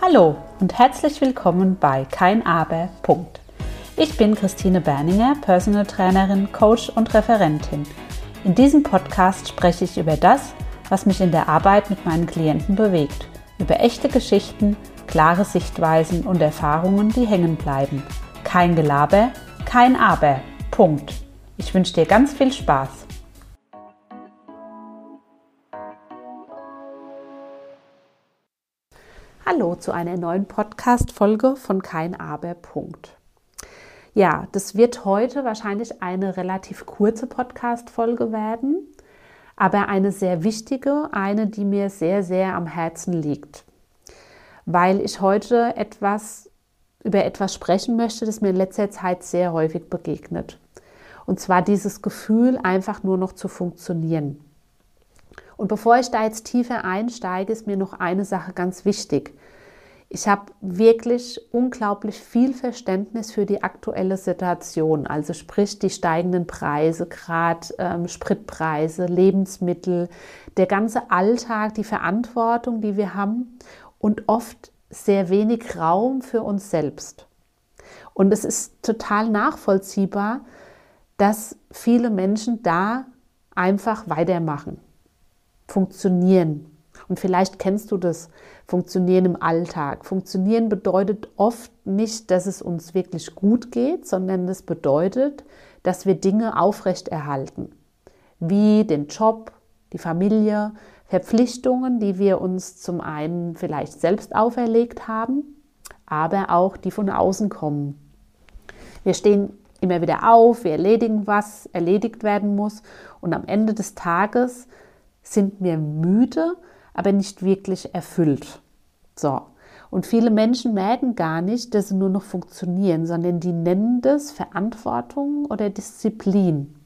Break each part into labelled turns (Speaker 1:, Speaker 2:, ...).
Speaker 1: Hallo und herzlich willkommen bei Kein Aber. Ich bin Christine Berninger, Personal Trainerin, Coach und Referentin. In diesem Podcast spreche ich über das, was mich in der Arbeit mit meinen Klienten bewegt, über echte Geschichten, klare Sichtweisen und Erfahrungen, die hängen bleiben. Kein Gelaber, kein Aber. Ich wünsche dir ganz viel Spaß. Hallo zu einer neuen Podcast-Folge von Kein Aber. Ja, das wird heute wahrscheinlich eine relativ kurze Podcast-Folge werden, aber eine sehr wichtige, eine, die mir sehr, sehr am Herzen liegt, weil ich heute über etwas sprechen möchte, das mir in letzter Zeit sehr häufig begegnet. Und zwar dieses Gefühl, einfach nur noch zu funktionieren. Und bevor ich da jetzt tiefer einsteige, ist mir noch eine Sache ganz wichtig. Ich habe wirklich unglaublich viel Verständnis für die aktuelle Situation, also sprich die steigenden Preise, gerade Spritpreise, Lebensmittel, der ganze Alltag, die Verantwortung, die wir haben und oft sehr wenig Raum für uns selbst. Und es ist total nachvollziehbar, dass viele Menschen da einfach weitermachen. Funktionieren. Und vielleicht kennst du das, Funktionieren im Alltag. Funktionieren bedeutet oft nicht, dass es uns wirklich gut geht, sondern das bedeutet, dass wir Dinge aufrechterhalten. Wie den Job, die Familie, Verpflichtungen, die wir uns zum einen vielleicht selbst auferlegt haben, aber auch die von außen kommen. Wir stehen immer wieder auf, wir erledigen, was erledigt werden muss und am Ende des Tages sind wir müde, aber nicht wirklich erfüllt. So. Und viele Menschen merken gar nicht, dass sie nur noch funktionieren, sondern die nennen das Verantwortung oder Disziplin.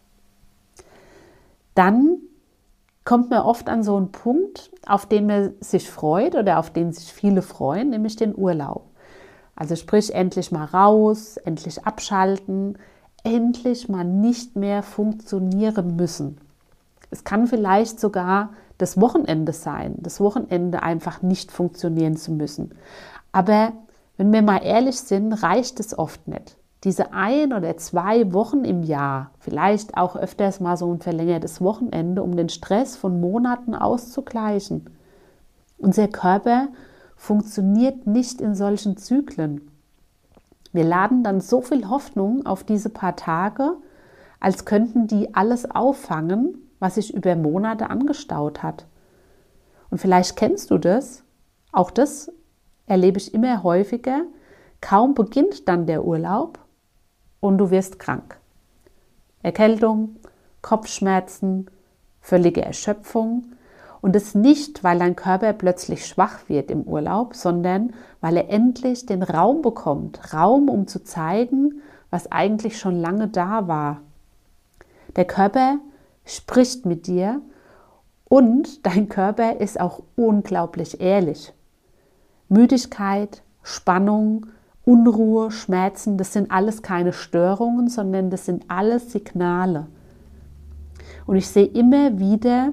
Speaker 1: Dann kommt man oft an so einen Punkt, auf den man sich freut oder auf den sich viele freuen, nämlich den Urlaub. Also sprich, endlich mal raus, endlich abschalten, endlich mal nicht mehr funktionieren müssen. Es kann vielleicht sogar das Wochenende sein, das Wochenende einfach nicht funktionieren zu müssen. Aber wenn wir mal ehrlich sind, reicht es oft nicht. Diese 1 oder 2 Wochen im Jahr, vielleicht auch öfters mal so ein verlängertes Wochenende, um den Stress von Monaten auszugleichen. Unser Körper funktioniert nicht in solchen Zyklen. Wir laden dann so viel Hoffnung auf diese paar Tage, als könnten die alles auffangen, was sich über Monate angestaut hat. Und vielleicht kennst du das, auch das erlebe ich immer häufiger, kaum beginnt dann der Urlaub und du wirst krank. Erkältung, Kopfschmerzen, völlige Erschöpfung und das nicht, weil dein Körper plötzlich schwach wird im Urlaub, sondern weil er endlich den Raum bekommt, Raum, um zu zeigen, was eigentlich schon lange da war. Der Körper spricht mit dir und dein Körper ist auch unglaublich ehrlich. Müdigkeit, Spannung, Unruhe, Schmerzen, das sind alles keine Störungen, sondern das sind alles Signale. Und ich sehe immer wieder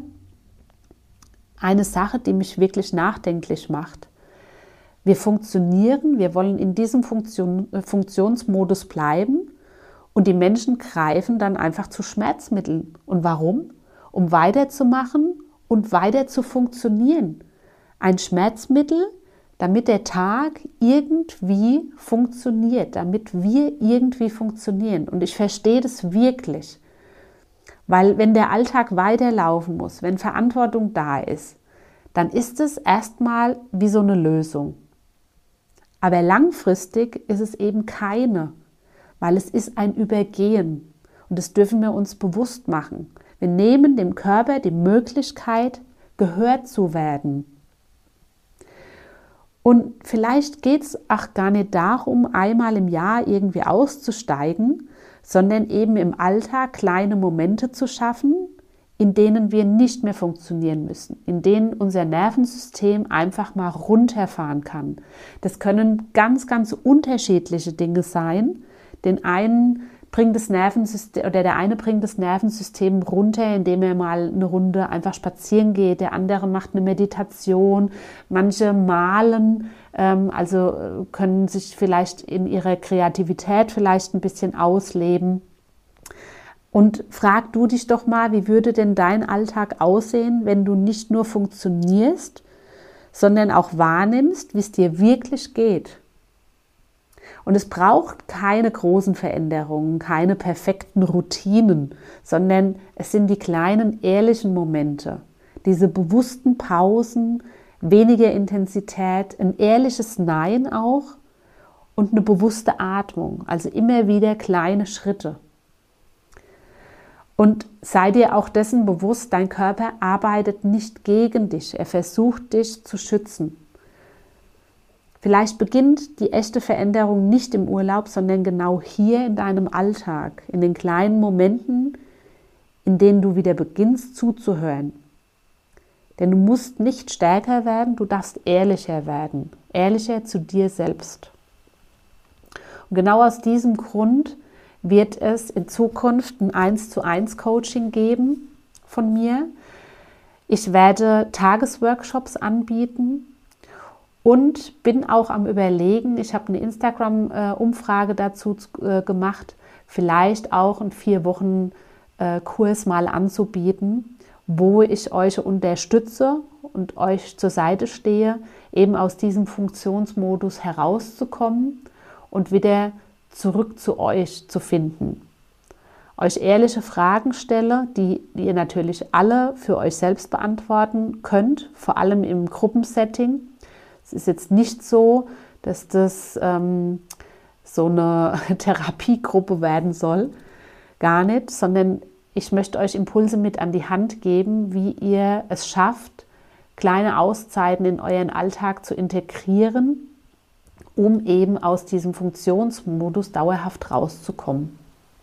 Speaker 1: eine Sache, die mich wirklich nachdenklich macht. Wir funktionieren, wir wollen in diesem Funktionsmodus bleiben. Und die Menschen greifen dann einfach zu Schmerzmitteln. Und warum? Um weiterzumachen und weiter zu funktionieren. Ein Schmerzmittel, damit der Tag irgendwie funktioniert, damit wir irgendwie funktionieren. Und ich verstehe das wirklich. Weil wenn der Alltag weiterlaufen muss, wenn Verantwortung da ist, dann ist es erstmal wie so eine Lösung. Aber langfristig ist es eben keine. Weil es ist ein Übergehen und das dürfen wir uns bewusst machen. Wir nehmen dem Körper die Möglichkeit, gehört zu werden. Und vielleicht geht es auch gar nicht darum, einmal im Jahr irgendwie auszusteigen, sondern eben im Alltag kleine Momente zu schaffen, in denen wir nicht mehr funktionieren müssen, in denen unser Nervensystem einfach mal runterfahren kann. Das können ganz, ganz unterschiedliche Dinge sein. Den einen bringt das Nervensystem oder der eine bringt das Nervensystem runter, indem er mal eine Runde einfach spazieren geht. Der andere macht eine Meditation. Manche malen, also können sich vielleicht in ihrer Kreativität vielleicht ein bisschen ausleben. Und frag du dich doch mal, wie würde denn dein Alltag aussehen, wenn du nicht nur funktionierst, sondern auch wahrnimmst, wie es dir wirklich geht. Und es braucht keine großen Veränderungen, keine perfekten Routinen, sondern es sind die kleinen, ehrlichen Momente, diese bewussten Pausen, weniger Intensität, ein ehrliches Nein auch und eine bewusste Atmung, also immer wieder kleine Schritte. Und sei dir auch dessen bewusst, dein Körper arbeitet nicht gegen dich, er versucht dich zu schützen. Vielleicht beginnt die echte Veränderung nicht im Urlaub, sondern genau hier in deinem Alltag, in den kleinen Momenten, in denen du wieder beginnst zuzuhören. Denn du musst nicht stärker werden, du darfst ehrlicher werden, ehrlicher zu dir selbst. Und genau aus diesem Grund wird es in Zukunft ein 1:1 Coaching geben von mir. Ich werde Tagesworkshops anbieten und bin auch am Überlegen, ich habe eine Instagram-Umfrage dazu gemacht, vielleicht auch einen 4-Wochen-Kurs mal anzubieten, wo ich euch unterstütze und euch zur Seite stehe, eben aus diesem Funktionsmodus herauszukommen und wieder zurück zu euch zu finden. Euch ehrliche Fragen stelle, die ihr natürlich alle für euch selbst beantworten könnt, vor allem im Gruppensetting. Es ist jetzt nicht so, dass das so eine Therapiegruppe werden soll, gar nicht, sondern ich möchte euch Impulse mit an die Hand geben, wie ihr es schafft, kleine Auszeiten in euren Alltag zu integrieren, um eben aus diesem Funktionsmodus dauerhaft rauszukommen.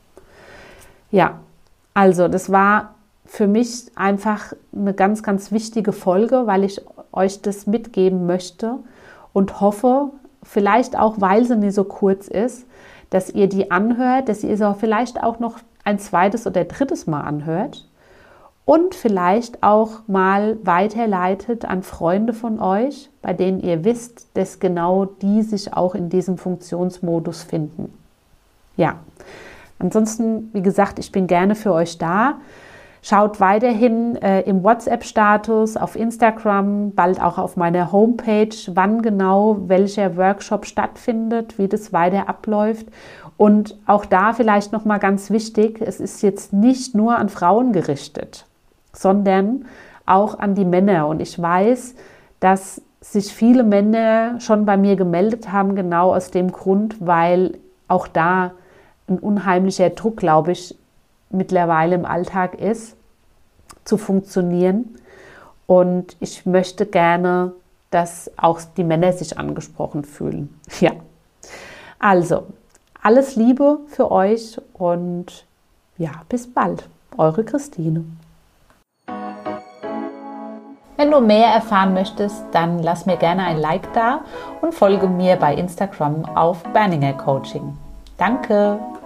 Speaker 1: Ja, also das war für mich einfach eine ganz, ganz wichtige Folge, weil ich euch das mitgeben möchte und hoffe, vielleicht auch, weil sie nicht so kurz ist, dass ihr die anhört, dass ihr sie vielleicht auch noch ein zweites oder drittes Mal anhört und vielleicht auch mal weiterleitet an Freunde von euch, bei denen ihr wisst, dass genau die sich auch in diesem Funktionsmodus finden. Ja, ansonsten, wie gesagt, ich bin gerne für euch da. Schaut weiterhin im WhatsApp-Status, auf Instagram, bald auch auf meiner Homepage, wann genau welcher Workshop stattfindet, wie das weiter abläuft. Und auch da vielleicht nochmal ganz wichtig, es ist jetzt nicht nur an Frauen gerichtet, sondern auch an die Männer. Und ich weiß, dass sich viele Männer schon bei mir gemeldet haben, genau aus dem Grund, weil auch da ein unheimlicher Druck, glaube ich, mittlerweile im Alltag ist, zu funktionieren. Und ich möchte gerne, dass auch die Männer sich angesprochen fühlen. Ja, also alles Liebe für euch und ja, bis bald. Eure Christine. Wenn du mehr erfahren möchtest, dann lass mir gerne ein Like da und folge mir bei Instagram auf Berninger Coaching. Danke!